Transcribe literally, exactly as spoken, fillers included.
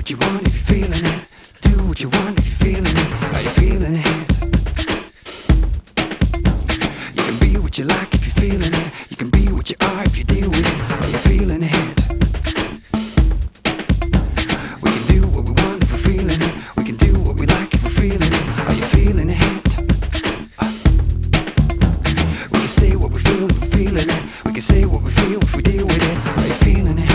what you want if you're feeling it. Do what you want if you're feeling it. Are you feeling it? You can be what you like